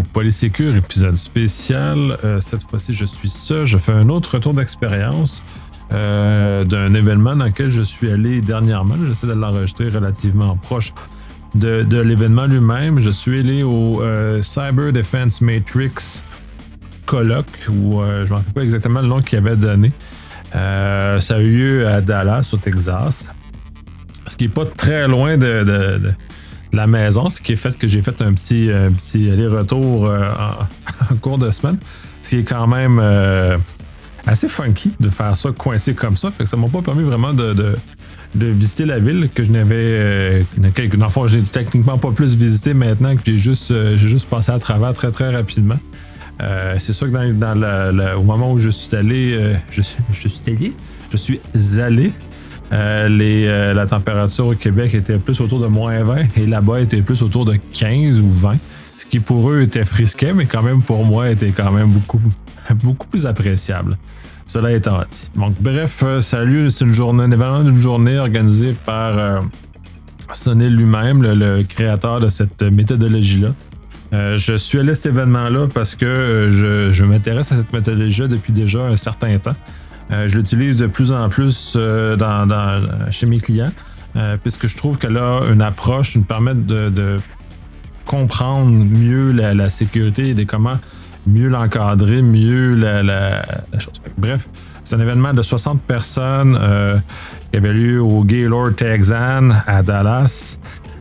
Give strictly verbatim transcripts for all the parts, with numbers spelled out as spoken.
Polysécure, épisode spécial. Euh, cette fois-ci, je suis seul. Je fais un autre retour d'expérience euh, d'un événement dans lequel je suis allé dernièrement. J'essaie de l'enregistrer relativement proche de, de l'événement lui-même. Je suis allé au euh, Cyber Defense Matrix colloque, où euh, je ne me rappelle pas exactement le nom qu'il avait donné. Euh, ça a eu lieu à Dallas, au Texas. Ce qui n'est pas très loin de, de, de la maison, ce qui est fait que j'ai fait un petit, un petit aller-retour euh, en, en cours de semaine, ce qui est quand même euh, assez funky de faire ça coincé comme ça. Fait que ça m'a pas permis vraiment de, de, de visiter la ville que je n'avais, euh, que dans le fond, j'ai techniquement pas plus visité maintenant, que j'ai juste, euh, j'ai juste passé à travers très très rapidement. Euh, c'est sûr que dans, dans la, la, au moment où je suis allé, euh, je, suis, je suis allé, je suis allé. Euh, les, euh, la température au Québec était plus autour de moins vingt et là-bas était plus autour de quinze ou vingt, ce qui pour eux était frisquet, mais quand même pour moi était quand même beaucoup, beaucoup plus appréciable. Cela étant dit. Donc bref, euh, salut, c'est une journée, un événement d'une journée organisé par euh, Sunil lui-même, le, le créateur de cette méthodologie-là. Euh, je suis allé à cet événement-là parce que euh, je, je m'intéresse à cette méthodologie-là depuis déjà un certain temps. Euh, je l'utilise de plus en plus euh, dans, dans, chez mes clients, euh, puisque je trouve qu'elle a une approche qui me permet de, de comprendre mieux la, la sécurité et de comment mieux l'encadrer, mieux la, la, la chose. Fait que, bref, c'est un événement de soixante personnes euh, qui avait lieu au Gaylord Texan à Dallas.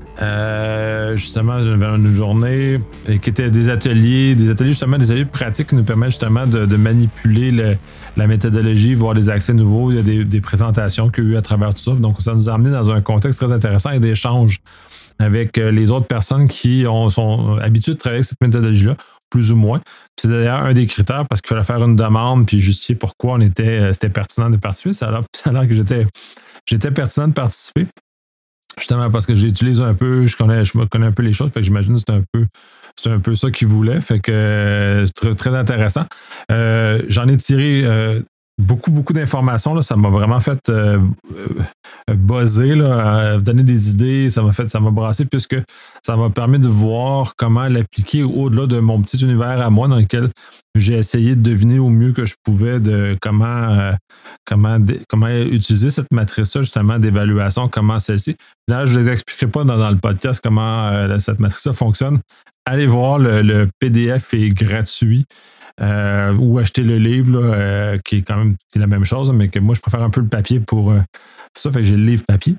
Euh, justement, une journée qui était des ateliers, des ateliers justement, des ateliers pratiques qui nous permettent justement de, de manipuler le, la méthodologie, voir des accès nouveaux. Il y a des, des présentations qu'il y a eu à travers tout ça. Donc, ça nous a amené dans un contexte très intéressant et d'échanges avec les autres personnes qui ont, sont habituées de travailler avec cette méthodologie-là, plus ou moins. Puis c'est d'ailleurs un des critères parce qu'il fallait faire une demande puis justifier pourquoi on était, c'était pertinent de participer. Ça a l'air, ça a l'air que j'étais, j'étais pertinent de participer. Justement parce que j'utilise un peu, je connais, je connais un peu les choses, fait que j'imagine que c'est un peu, c'est un peu ça qu'ils voulaient, fait que euh, c'est très, très intéressant. Euh, j'en ai tiré euh, beaucoup, beaucoup d'informations, là, ça m'a vraiment fait euh, euh, buzzer, là, donner des idées, ça m'a fait, ça m'a brassé puisque ça m'a permis de voir comment l'appliquer au-delà de mon petit univers à moi dans lequel j'ai essayé de deviner au mieux que je pouvais de comment, euh, comment, comment utiliser cette matrice-là, justement, d'évaluation, comment celle-ci. Là, je ne vous expliquerai pas dans, dans le podcast comment euh, cette matrice-là fonctionne. Allez voir, le, le P D F est gratuit. Euh, ou acheter le livre, là, euh, qui est quand même qui est la même chose, mais que moi, je préfère un peu le papier pour, euh, pour ça. Fait que j'ai le livre papier,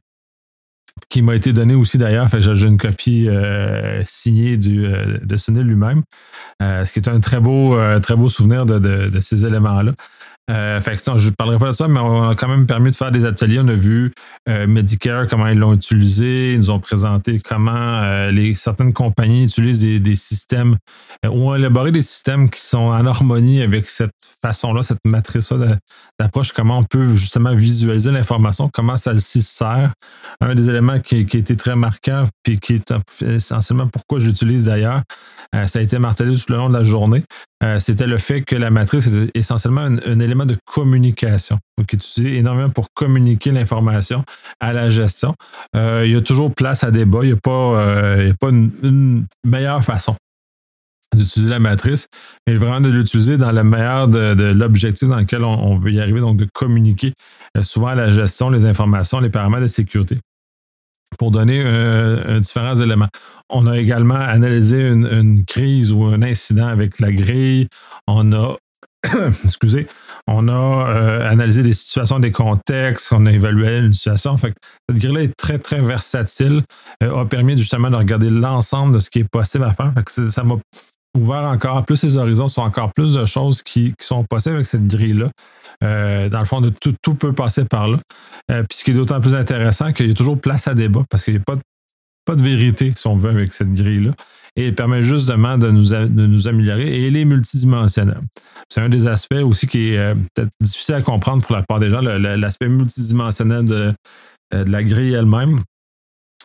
qui m'a été donné aussi d'ailleurs. Fait que j'ai une copie euh, signée du, euh, de Sunil lui-même, euh, ce qui est un très beau, euh, très beau souvenir de, de, de ces éléments-là. Euh, fait que, je ne parlerai pas de ça, mais on a quand même permis de faire des ateliers. On a vu euh, Medicare, comment ils l'ont utilisé. Ils nous ont présenté comment euh, les, certaines compagnies utilisent des, des systèmes euh, ou ont élaboré des systèmes qui sont en harmonie avec cette façon-là, cette matrice-là d'approche, comment on peut justement visualiser l'information, comment celle-ci sert. Un des éléments qui, qui a été très marquant, puis qui est essentiellement pourquoi j'utilise d'ailleurs, euh, ça a été martelé tout le long de la journée, euh, c'était le fait que la matrice était essentiellement un, un élément de communication, donc utilisé énormément pour communiquer l'information à la gestion. Euh, il y a toujours place à débat, il n'y a pas, euh, il y a pas une, une meilleure façon d'utiliser la matrice, mais vraiment de l'utiliser dans le meilleur de, de l'objectif dans lequel on, on veut y arriver, donc de communiquer euh, souvent à la gestion, les informations, les paramètres de sécurité, pour donner euh, différents éléments. On a également analysé une, une crise ou un incident avec la grille. On a excusez, on a euh, analysé des situations, des contextes, on a évalué une situation. Fait que cette grille-là est très, très versatile, euh, a permis justement de regarder l'ensemble de ce qui est possible à faire. Fait que ça m'a ouvert encore plus les horizons, sont encore plus de choses qui, qui sont possibles avec cette grille-là. Euh, dans le fond, de tout, tout peut passer par là. Euh, puis ce qui est d'autant plus intéressant, qu'il y a toujours place à débat, parce qu'il n'y a pas de, pas de vérité, si on veut, avec cette grille-là. Et elle permet justement de nous, de nous améliorer. Et elle est multidimensionnelle. C'est un des aspects aussi qui est euh, peut-être difficile à comprendre pour la plupart des gens, le, le, l'aspect multidimensionnel de, de la grille elle-même.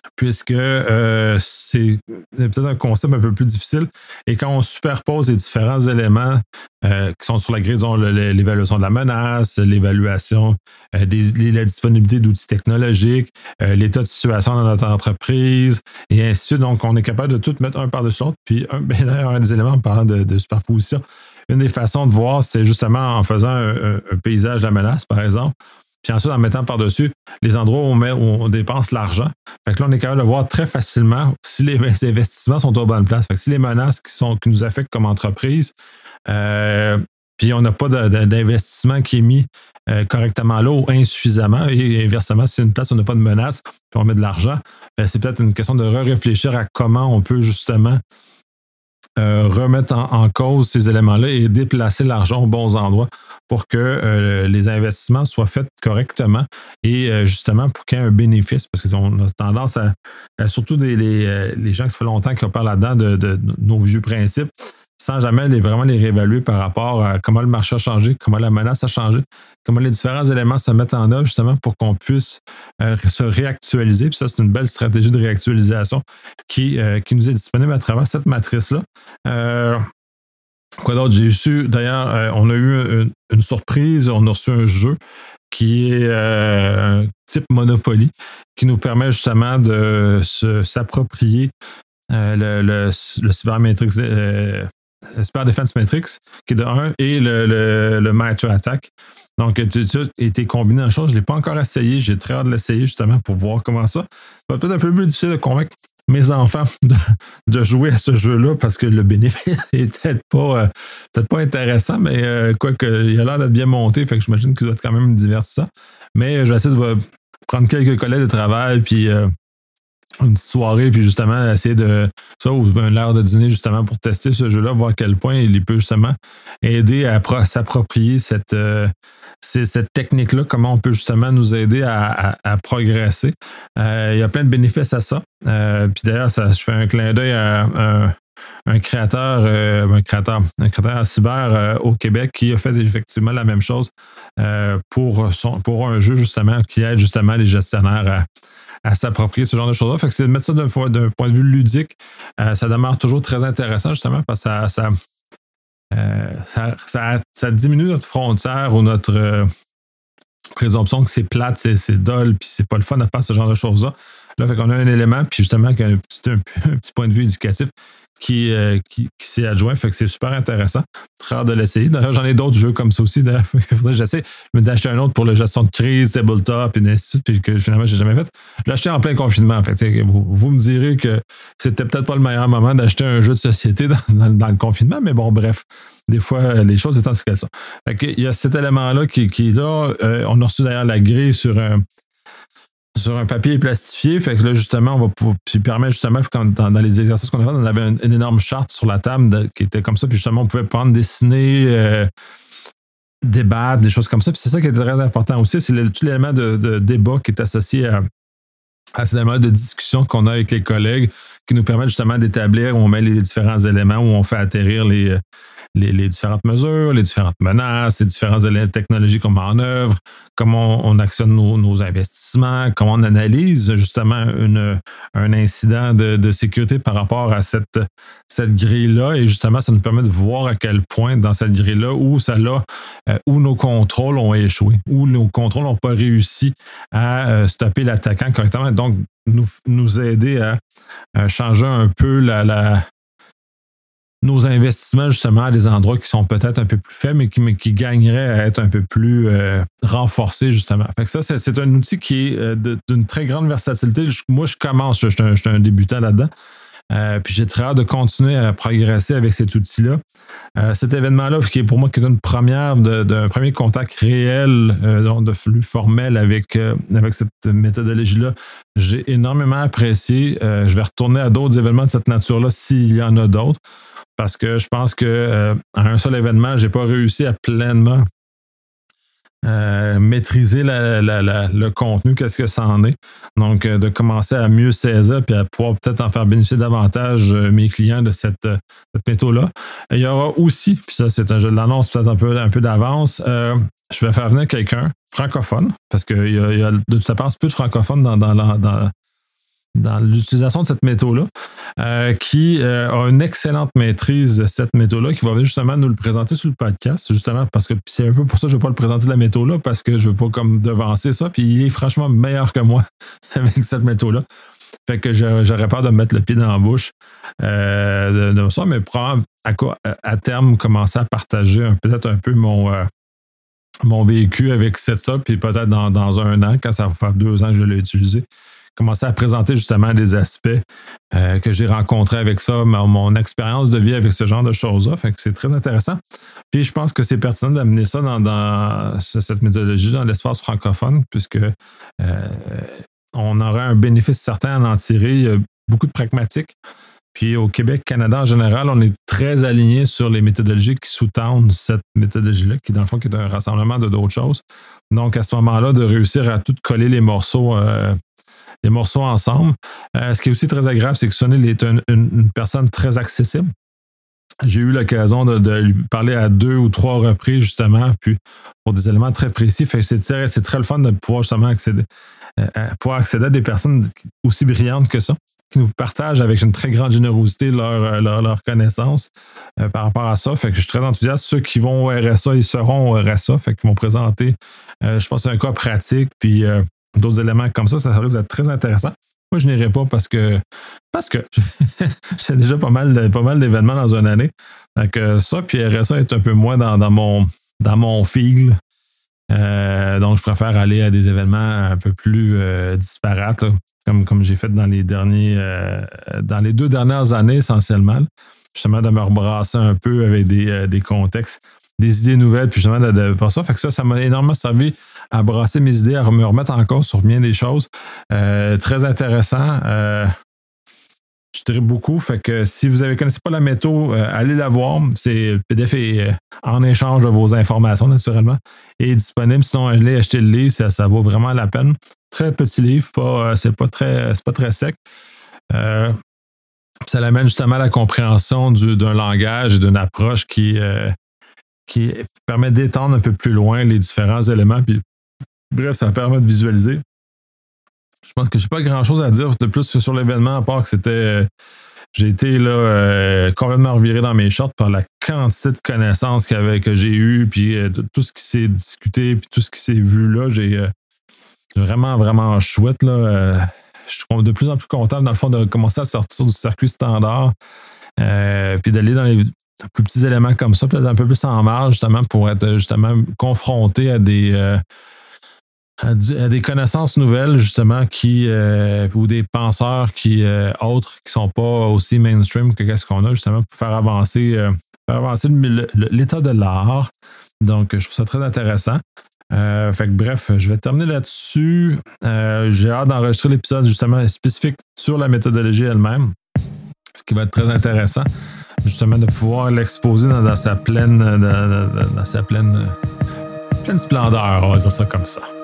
puisque euh, c'est peut-être un concept un peu plus difficile. Et quand on superpose les différents éléments euh, qui sont sur la grille, disons, le- l'évaluation de la menace, l'évaluation euh, des, les- la disponibilité d'outils technologiques, euh, l'état de situation dans notre entreprise, et ainsi de suite. Donc, on est capable de tout mettre un par-dessus l'autre. Puis, un, ben, d'ailleurs, un des éléments, en parlant de, de superposition, une des façons de voir, c'est justement en faisant un, un- un paysage de la menace, par exemple. Puis ensuite, en mettant par-dessus les endroits où on, met, où on dépense l'argent. Fait que là, on est capable de voir très facilement si les investissements sont aux bonnes places. Fait que si les menaces qui, sont, qui nous affectent comme entreprise, euh, puis on n'a pas de, de, d'investissement qui est mis euh, correctement là ou insuffisamment, et inversement, si c'est une place où on n'a pas de menace, puis on met de l'argent, ben, c'est peut-être une question de réfléchir à comment on peut justement Euh, remettre en, en cause ces éléments-là et déplacer l'argent aux bons endroits pour que euh, les investissements soient faits correctement et euh, justement pour qu'il y ait un bénéfice, parce qu'on a tendance à, à surtout des, les, euh, les gens qui ça fait longtemps qui opèrent là-dedans de, de, de nos vieux principes, sans jamais les, vraiment les réévaluer par rapport à comment le marché a changé, comment la menace a changé, comment les différents éléments se mettent en œuvre justement pour qu'on puisse euh, se réactualiser. Puis ça, c'est une belle stratégie de réactualisation qui, euh, qui nous est disponible à travers cette matrice-là. Euh, quoi d'autre? J'ai su, d'ailleurs, euh, on a eu une, une surprise, on a reçu un jeu qui est euh, un type Monopoly, qui nous permet justement de se, s'approprier euh, le, le, le Cybermetrics, euh, le Cyber Defense Matrix, qui est de un, et le, le, le Matter Attack. Donc, tout ça a été combiné en chose. Je ne l'ai pas encore essayé. J'ai très hâte de l'essayer justement pour voir comment ça. Ça va peut-être un peu plus difficile de convaincre mes enfants de, de jouer à ce jeu-là parce que le bénéfice n'est peut-être pas, euh, peut-être pas intéressant, mais euh, quoi qu'il a l'air d'être bien monté, fait que j'imagine qu'il doit être quand même divertissant. Mais euh, je vais essayer de euh, prendre quelques collègues de travail, puis euh, une petite soirée, puis justement essayer de ça, ou une heure de dîner justement pour tester ce jeu-là, voir à quel point il peut justement aider à pro- s'approprier cette, euh, c'est cette technique-là, comment on peut justement nous aider à, à, à progresser. Euh, il y a plein de bénéfices à ça. Euh, puis d'ailleurs, ça, je fais un clin d'œil à un, un créateur, euh, un créateur, un créateur en cyber euh, au Québec qui a fait effectivement la même chose euh, pour, son, pour un jeu justement qui aide justement les gestionnaires à à s'approprier ce genre de choses-là. Fait que c'est de mettre ça d'un, d'un point de vue ludique. Euh, ça demeure toujours très intéressant, justement, parce que ça, ça, euh, ça, ça, ça diminue notre frontière ou notre euh, présomption que c'est plate, c'est, c'est dole, puis c'est pas le fun de faire ce genre de choses-là. Là, fait qu'on a un élément, puis justement, qui a un petit, un, un petit point de vue éducatif qui, euh, qui, qui s'est adjoint. Fait que c'est super intéressant. Très rare de l'essayer. D'ailleurs, j'en ai d'autres jeux comme ça aussi. D'ailleurs, il faudrait que j'essaie d'acheter un autre pour la gestion de crise, tabletop, et ainsi de suite, puis que finalement, j'ai jamais fait. L'acheter en plein confinement. Fait que, vous, vous me direz que c'était peut-être pas le meilleur moment d'acheter un jeu de société dans, dans, dans le confinement, mais bon, bref. Des fois, les choses étant ce qu'elles sont. Fait que, il y a cet élément-là qui, qui est là. Euh, on a reçu d'ailleurs la grille sur un sur un papier plastifié, fait que là, justement, on va pouvoir, puis permet justement, quand, dans, dans les exercices qu'on a fait, on avait une, une énorme charte sur la table de, qui était comme ça, puis justement, on pouvait prendre, dessiner, euh, débattre, des choses comme ça, puis c'est ça qui est très important aussi, c'est le, tout l'élément de, de débat qui est associé à, à ces éléments de discussion qu'on a avec les collègues, qui nous permettent justement d'établir où on met les différents éléments, où on fait atterrir les, les, les différentes mesures, les différentes menaces, les différents éléments technologiques qu'on met en œuvre, comment on, on actionne nos, nos investissements, comment on analyse justement une, un incident de, de sécurité par rapport à cette, cette grille-là. Et justement, ça nous permet de voir à quel point dans cette grille-là, où ça l'a, euh, où nos contrôles ont échoué, où nos contrôles n'ont pas réussi à euh, stopper l'attaquant correctement. Donc, nous, nous aider à, à changer un peu la, la, nos investissements justement à des endroits qui sont peut-être un peu plus faibles, mais qui, mais qui gagneraient à être un peu plus euh, renforcés justement. Fait que ça, c'est, c'est un outil qui est euh, de, d'une très grande versatilité. Je, moi, je commence, je suis un, je suis un débutant là-dedans. Euh, puis j'ai très hâte de continuer à progresser avec cet outil-là. Euh, cet événement-là, qui est pour moi qui est une première, de, d'un premier contact réel, euh, donc de flux formel avec, euh, avec cette méthodologie-là, j'ai énormément apprécié. Euh, je vais retourner à d'autres événements de cette nature-là s'il y en a d'autres, parce que je pense que euh, à un seul événement, j'ai pas réussi à pleinement Euh, maîtriser la, la, la, le contenu, qu'est-ce que ça en est. Donc, euh, de commencer à mieux saisir puis à pouvoir peut-être en faire bénéficier davantage euh, mes clients de cette, euh, cette méthode-là. Il y aura aussi, puis ça, c'est un jeu de l'annonce peut-être un peu, un peu d'avance, euh, je vais faire venir quelqu'un francophone, parce qu'il y a, il y a de toute façon peu de francophones dans, dans, dans, dans l'utilisation de cette méthode-là, euh, qui euh, a une excellente maîtrise de cette méthode-là, qui va venir justement nous le présenter sur le podcast, justement, parce que c'est un peu pour ça que je ne vais pas le présenter de la méthode-là, parce que je ne veux pas comme devancer ça, puis il est franchement meilleur que moi avec cette méthode-là. Fait que j'aurais peur de me mettre le pied dans la bouche euh, de, de ça, mais probablement à, à terme, commencer à partager peut-être un peu mon, euh, mon vécu avec cette ça, puis peut-être dans, dans un an, quand ça va faire deux ans que je l'ai utilisé, commencer à présenter justement des aspects euh, que j'ai rencontrés avec ça, mon, mon expérience de vie avec ce genre de choses-là. Fait que c'est très intéressant. Puis je pense que c'est pertinent d'amener ça dans, dans cette méthodologie dans l'espace francophone, puisque euh, on aurait un bénéfice certain à en tirer. Il y a beaucoup de pragmatiques. Puis au Québec, Canada en général, on est très aligné sur les méthodologies qui sous-tendent cette méthodologie-là, qui dans le fond qui est un rassemblement de d'autres choses. Donc à ce moment-là, de réussir à tout coller les morceaux euh, les morceaux ensemble. Euh, ce qui est aussi très agréable, c'est que Sunil est une, une, une personne très accessible. J'ai eu l'occasion de, de lui parler à deux ou trois reprises, justement, puis pour des éléments très précis. Fait que c'est, très, c'est très le fun de pouvoir justement accéder, euh, pouvoir accéder à des personnes aussi brillantes que ça, qui nous partagent avec une très grande générosité leur, leur, leur connaissance euh, par rapport à ça. Fait que je suis très enthousiaste. Ceux qui vont au R S A, ils seront au R S A. Fait qu'ils vont présenter, euh, je pense, un cas pratique, puis euh, d'autres éléments comme ça, ça risque d'être très intéressant. Moi, je n'irai pas parce que parce que j'ai déjà pas mal, pas mal d'événements dans une année. Donc ça, puis R S A est un peu moins dans, dans mon dans mon fil. Euh, donc, je préfère aller à des événements un peu plus euh, disparates, là, comme, comme j'ai fait dans les derniers euh, dans les deux dernières années essentiellement. Là, justement, de me rebrasser un peu avec des, euh, des contextes, des idées nouvelles, puis justement de, de pas ça. Fait que ça, ça m'a énormément servi à brasser mes idées, à me remettre en cause sur bien des choses. Euh, très intéressant. Euh, je dirais beaucoup. Fait que si vous ne connaissez pas la méthode, euh, allez la voir. C'est, le P D F est euh, en échange de vos informations, naturellement, est disponible. Sinon, allez acheter le livre, ça, ça vaut vraiment la peine. Très petit livre, pas, euh, c'est pas très, c'est pas très sec. Euh, ça l'amène justement à la compréhension du, d'un langage et d'une approche qui, euh, qui permet d'étendre un peu plus loin les différents éléments. Puis, bref, ça permet de visualiser. Je pense que je n'ai pas grand-chose à dire de plus que sur l'événement, à part que c'était... Euh, j'ai été là euh, complètement reviré dans mes shorts par la quantité de connaissances qu'il y avait, que j'ai eues, puis euh, tout ce qui s'est discuté, puis tout ce qui s'est vu là. J'ai euh, vraiment, vraiment chouette. Là, euh, je suis de plus en plus content, dans le fond, de commencer à sortir du circuit standard, euh, puis d'aller dans les plus petits éléments comme ça, peut-être un peu plus en marge, justement, pour être justement confronté à des... Euh, À, à des connaissances nouvelles, justement, qui euh, ou des penseurs qui euh, autres qui sont pas aussi mainstream que qu'est-ce qu'on a, justement, pour faire avancer, euh, faire avancer le, le, l'état de l'art. Donc, je trouve ça très intéressant. Euh, fait que bref, je vais terminer là-dessus. Euh, j'ai hâte d'enregistrer l'épisode, justement, spécifique sur la méthodologie elle-même, ce qui va être très intéressant, justement, de pouvoir l'exposer dans, dans sa pleine, dans, dans, dans sa pleine, pleine splendeur, on va dire ça comme ça.